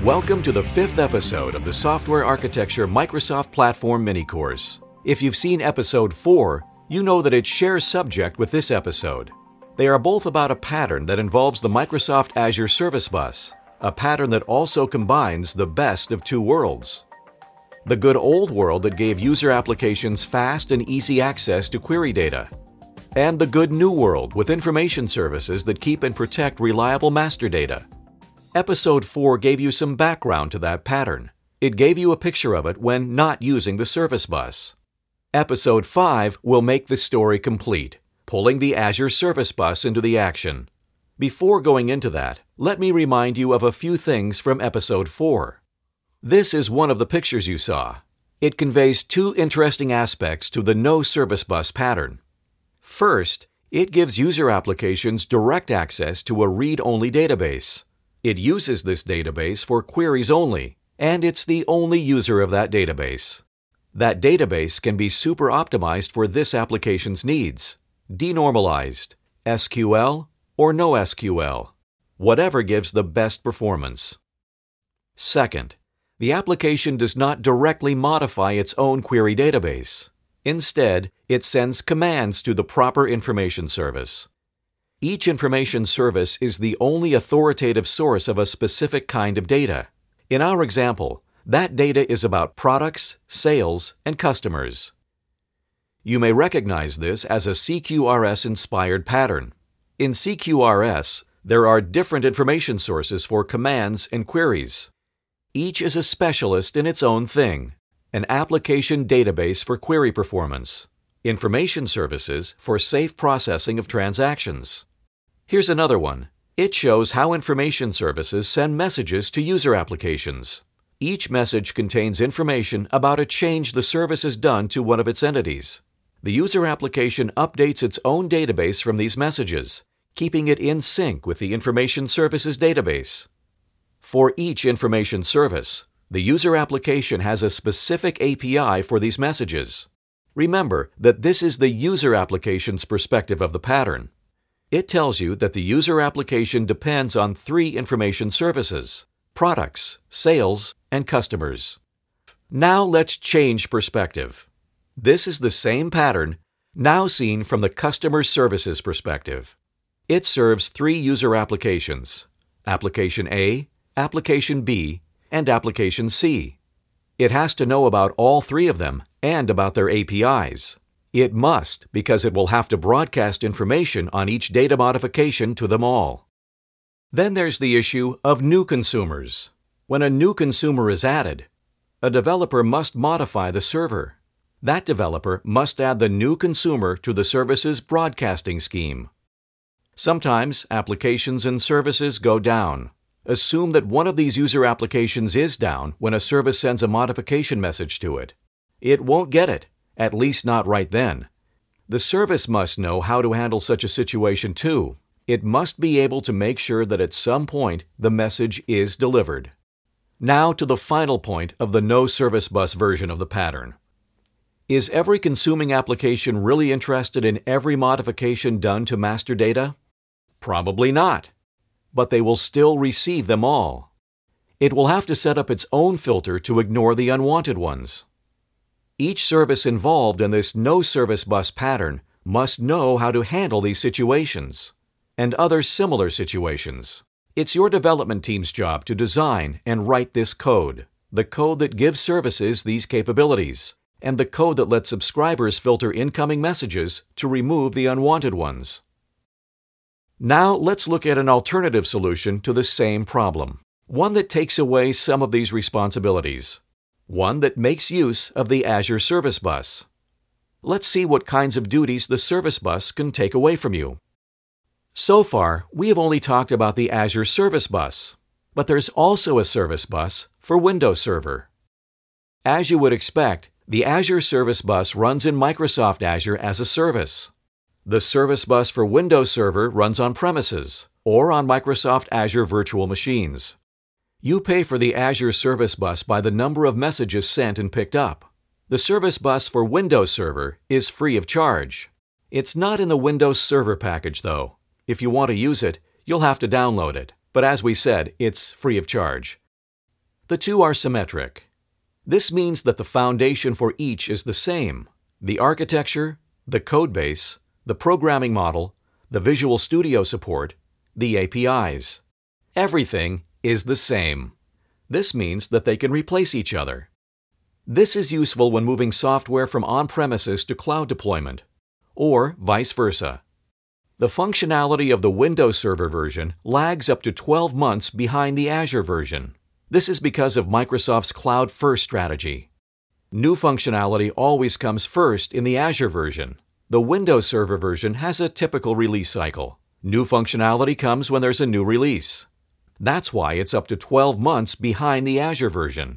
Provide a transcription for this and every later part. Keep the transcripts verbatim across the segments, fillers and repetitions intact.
Welcome to the fifth episode of the Software Architecture Microsoft Platform Mini-Course. If you've seen episode four, you know that it shares subject with this episode. They are both about a pattern that involves the Microsoft Azure Service Bus, a pattern that also combines the best of two worlds. The good old world that gave user applications fast and easy access to query data, and the good new world with information services that keep and protect reliable master data. Episode four gave you some background to that pattern. It gave you a picture of it when not using the Service Bus. Episode five will make the story complete, pulling the Azure Service Bus into the action. Before going into that, let me remind you of a few things from Episode four. This is one of the pictures you saw. It conveys two interesting aspects to the No Service Bus pattern. First, it gives user applications direct access to a read-only database. It uses this database for queries only, and it's the only user of that database. That database can be super optimized for this application's needs, denormalized, S Q L, or no S Q L, whatever gives the best performance. Second, the application does not directly modify its own query database. Instead, it sends commands to the proper information service. Each information service is the only authoritative source of a specific kind of data. In our example, that data is about products, sales, and customers. You may recognize this as a C Q R S-inspired pattern. In C Q R S, there are different information sources for commands and queries. Each is a specialist in its own thing: an application database for query performance, information services for safe processing of transactions. Here's another one. It shows how information services send messages to user applications. Each message contains information about a change the service has done to one of its entities. The user application updates its own database from these messages, keeping it in sync with the information services database. For each information service, the user application has a specific A P I for these messages. Remember that this is the user application's perspective of the pattern. It tells you that the user application depends on three information services: products, sales, and customers. Now let's change perspective. This is the same pattern, now seen from the customer services perspective. It serves three user applications: Application A, Application B, and Application C. It has to know about all three of them and about their A P Is. It must, because it will have to broadcast information on each data modification to them all. Then there's the issue of new consumers. When a new consumer is added, a developer must modify the server. That developer must add the new consumer to the service's broadcasting scheme. Sometimes applications and services go down. Assume that one of these user applications is down when a service sends a modification message to it. It won't get it, at least not right then. The service must know how to handle such a situation too. It must be able to make sure that at some point the message is delivered. Now to the final point of the No Service Bus version of the pattern. Is every consuming application really interested in every modification done to master data? Probably not. But they will still receive them all. It will have to set up its own filter to ignore the unwanted ones. Each service involved in this No Service Bus pattern must know how to handle these situations and other similar situations. It's your development team's job to design and write this code, the code that gives services these capabilities, and the code that lets subscribers filter incoming messages to remove the unwanted ones. Now let's look at an alternative solution to the same problem, one that takes away some of these responsibilities. One that makes use of the Azure Service Bus. Let's see what kinds of duties the Service Bus can take away from you. So far, we have only talked about the Azure Service Bus, but there's also a Service Bus for Windows Server. As you would expect, the Azure Service Bus runs in Microsoft Azure as a service. The Service Bus for Windows Server runs on premises or on Microsoft Azure virtual machines. You pay for the Azure Service Bus by the number of messages sent and picked up. The Service Bus for Windows Server is free of charge. It's not in the Windows Server package, though. If you want to use it, you'll have to download it. But as we said, it's free of charge. The two are symmetric. This means that the foundation for each is the same: the architecture, the codebase, the programming model, the Visual Studio support, the A P Is. Everything is the same. This means that they can replace each other. This is useful when moving software from on-premises to cloud deployment, or vice versa. The functionality of the Windows Server version lags up to twelve months behind the Azure version. This is because of Microsoft's cloud-first strategy. New functionality always comes first in the Azure version. The Windows Server version has a typical release cycle. New functionality comes when there's a new release. That's why it's up to twelve months behind the Azure version.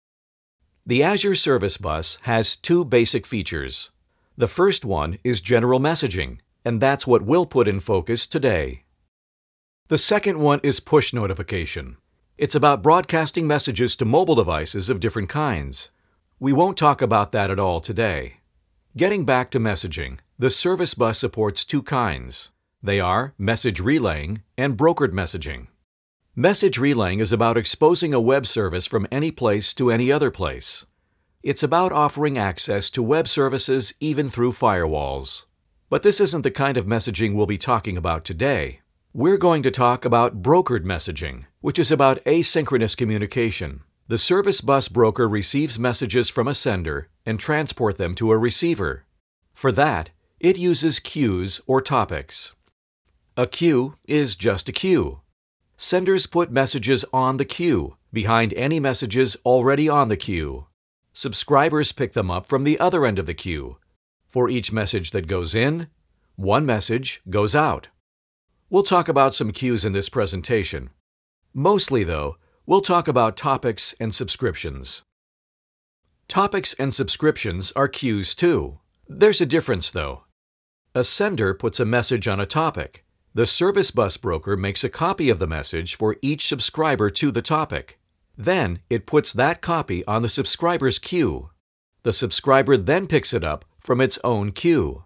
The Azure Service Bus has two basic features. The first one is general messaging, and that's what we'll put in focus today. The second one is push notification. It's about broadcasting messages to mobile devices of different kinds. We won't talk about that at all today. Getting back to messaging, the Service Bus supports two kinds. They are message relaying and brokered messaging. Message relaying is about exposing a web service from any place to any other place. It's about offering access to web services even through firewalls. But this isn't the kind of messaging we'll be talking about today. We're going to talk about brokered messaging, which is about asynchronous communication. The Service Bus broker receives messages from a sender and transport them to a receiver. For that, it uses queues or topics. A queue is just a queue. Senders put messages on the queue, behind any messages already on the queue. Subscribers pick them up from the other end of the queue. For each message that goes in, one message goes out. We'll talk about some queues in this presentation. Mostly, though, we'll talk about topics and subscriptions. Topics and subscriptions are queues too. There's a difference, though. A sender puts a message on a topic. The Service Bus broker makes a copy of the message for each subscriber to the topic. Then it puts that copy on the subscriber's queue. The subscriber then picks it up from its own queue.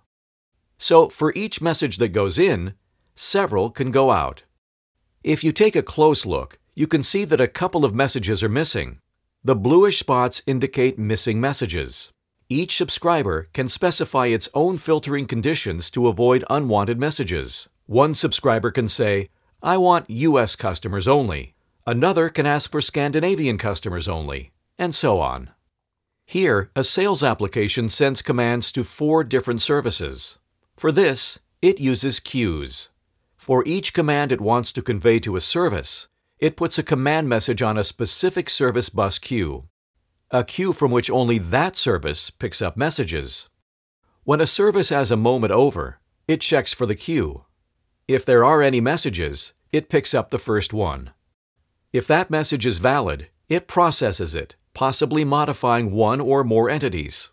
So for each message that goes in, several can go out. If you take a close look, you can see that a couple of messages are missing. The bluish spots indicate missing messages. Each subscriber can specify its own filtering conditions to avoid unwanted messages. One subscriber can say, "I want U S customers only." Another can ask for Scandinavian customers only, and so on. Here, a sales application sends commands to four different services. For this, it uses queues. For each command it wants to convey to a service, it puts a command message on a specific Service Bus queue, a queue from which only that service picks up messages. When a service has a moment over, it checks for the queue. If there are any messages, it picks up the first one. If that message is valid, it processes it, possibly modifying one or more entities.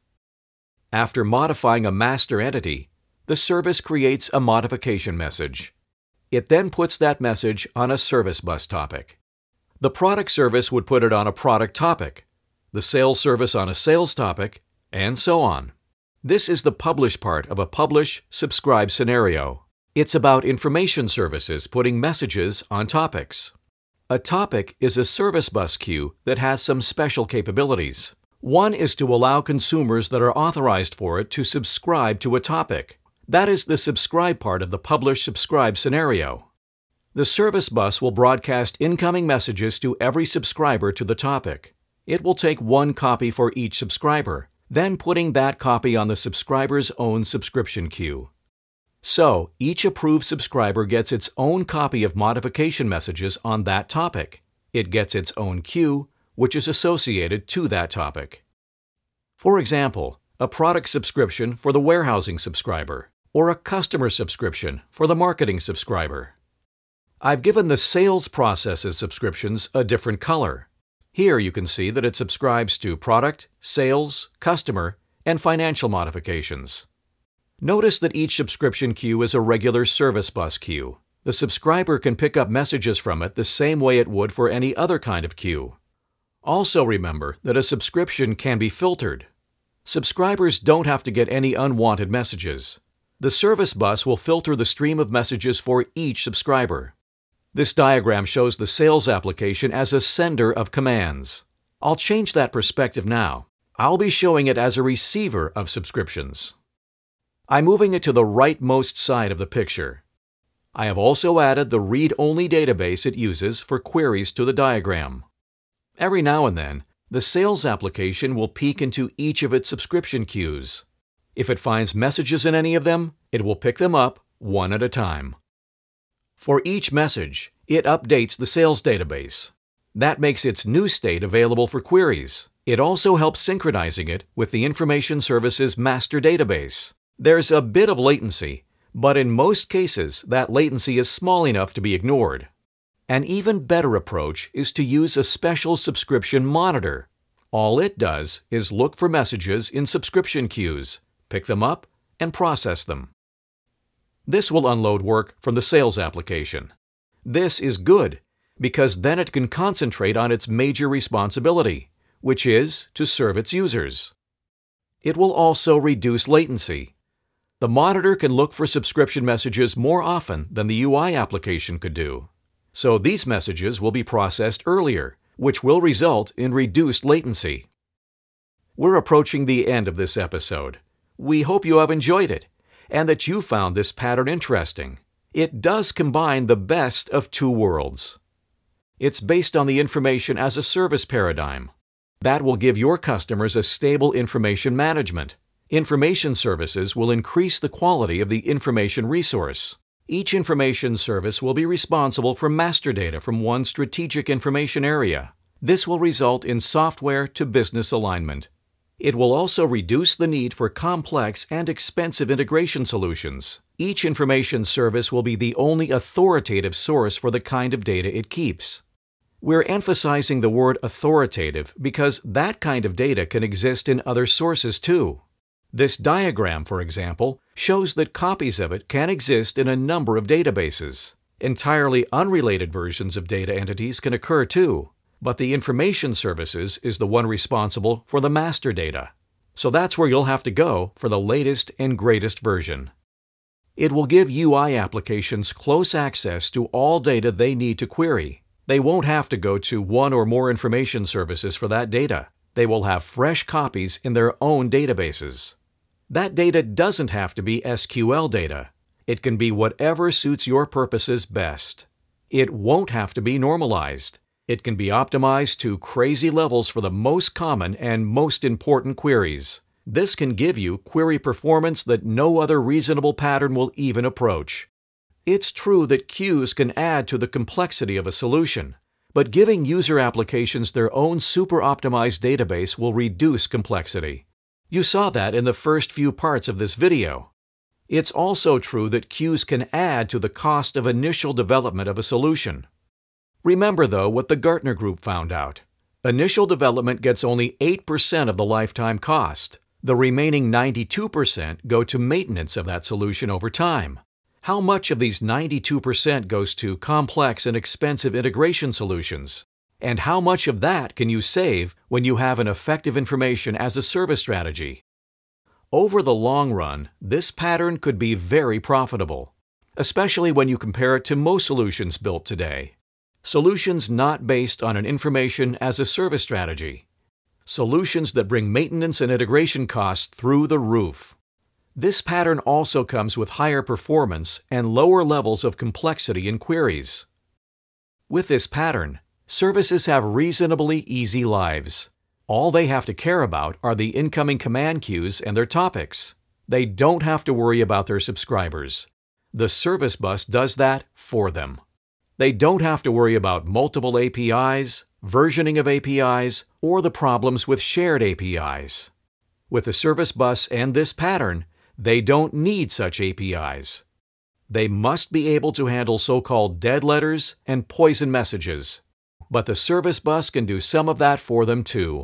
After modifying a master entity, the service creates a modification message. It then puts that message on a Service Bus topic. The product service would put it on a product topic, the sales service on a sales topic, and so on. This is the publish part of a publish-subscribe scenario. It's about information services putting messages on topics. A topic is a Service Bus queue that has some special capabilities. One is to allow consumers that are authorized for it to subscribe to a topic. That is the subscribe part of the publish-subscribe scenario. The Service Bus will broadcast incoming messages to every subscriber to the topic. It will take one copy for each subscriber, then putting that copy on the subscriber's own subscription queue. So, each approved subscriber gets its own copy of modification messages on that topic. It gets its own queue, which is associated to that topic. For example, a product subscription for the warehousing subscriber, or a customer subscription for the marketing subscriber. I've given the sales processes subscriptions a different color. Here you can see that it subscribes to product, sales, customer, and financial modifications. Notice that each subscription queue is a regular Service Bus queue. The subscriber can pick up messages from it the same way it would for any other kind of queue. Also remember that a subscription can be filtered. Subscribers don't have to get any unwanted messages. The Service Bus will filter the stream of messages for each subscriber. This diagram shows the sales application as a sender of commands. I'll change that perspective now. I'll be showing it as a receiver of subscriptions. I'm moving it to the rightmost side of the picture. I have also added the read-only database it uses for queries to the diagram. Every now and then, the sales application will peek into each of its subscription queues. If it finds messages in any of them, it will pick them up one at a time. For each message, it updates the sales database. That makes its new state available for queries. It also helps synchronizing it with the information service's master database. There's a bit of latency, but in most cases, that latency is small enough to be ignored. An even better approach is to use a special subscription monitor. All it does is look for messages in subscription queues, pick them up, and process them. This will unload work from the sales application. This is good because then it can concentrate on its major responsibility, which is to serve its users. It will also reduce latency. The monitor can look for subscription messages more often than the U I application could do. So these messages will be processed earlier, which will result in reduced latency. We're approaching the end of this episode. We hope you have enjoyed it and that you found this pattern interesting. It does combine the best of two worlds. It's based on the information as a service paradigm. That will give your customers a stable information management. Information services will increase the quality of the information resource. Each information service will be responsible for master data from one strategic information area. This will result in software-to-business alignment. It will also reduce the need for complex and expensive integration solutions. Each information service will be the only authoritative source for the kind of data it keeps. We're emphasizing the word authoritative because that kind of data can exist in other sources too. This diagram, for example, shows that copies of it can exist in a number of databases. Entirely unrelated versions of data entities can occur too, but the information services is the one responsible for the master data. So that's where you'll have to go for the latest and greatest version. It will give U I applications close access to all data they need to query. They won't have to go to one or more information services for that data. They will have fresh copies in their own databases. That data doesn't have to be S Q L data. It can be whatever suits your purposes best. It won't have to be normalized. It can be optimized to crazy levels for the most common and most important queries. This can give you query performance that no other reasonable pattern will even approach. It's true that queues can add to the complexity of a solution, but giving user applications their own super-optimized database will reduce complexity. You saw that in the first few parts of this video. It's also true that queues can add to the cost of initial development of a solution. Remember, though, what the Gartner Group found out. Initial development gets only eight percent of the lifetime cost. The remaining ninety-two percent go to maintenance of that solution over time. How much of these ninety-two percent goes to complex and expensive integration solutions? And how much of that can you save when you have an effective information as a service strategy? Over the long run, this pattern could be very profitable, especially when you compare it to most solutions built today. Solutions not based on an information as a service strategy. Solutions that bring maintenance and integration costs through the roof. This pattern also comes with higher performance and lower levels of complexity in queries. With this pattern, services have reasonably easy lives. All they have to care about are the incoming command queues and their topics. They don't have to worry about their subscribers. The service bus does that for them. They don't have to worry about multiple A P Is, versioning of A P Is, or the problems with shared A P Is. With the service bus and this pattern, they don't need such A P Is. They must be able to handle so-called dead letters and poison messages. But the service bus can do some of that for them too.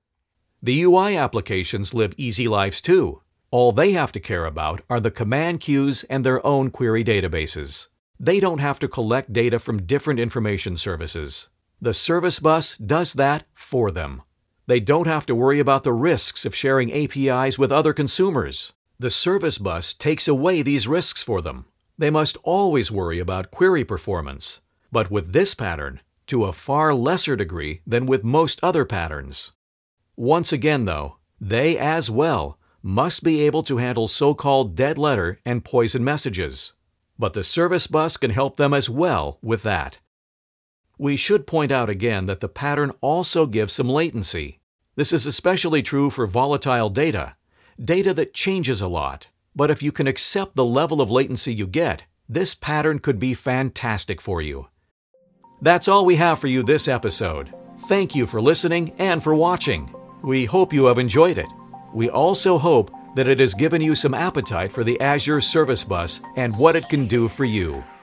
The U I applications live easy lives too. All they have to care about are the command queues and their own query databases. They don't have to collect data from different information services. The service bus does that for them. They don't have to worry about the risks of sharing A P Is with other consumers. The service bus takes away these risks for them. They must always worry about query performance. but with this pattern, to a far lesser degree than with most other patterns. Once again, though, they as well must be able to handle so-called dead letter and poison messages, but the service bus can help them as well with that. We should point out again that the pattern also gives some latency. This is especially true for volatile data, data that changes a lot. But if you can accept the level of latency you get, this pattern could be fantastic for you. That's all we have for you this episode. Thank you for listening and for watching. We hope you have enjoyed it. We also hope that it has given you some appetite for the Azure Service Bus and what it can do for you.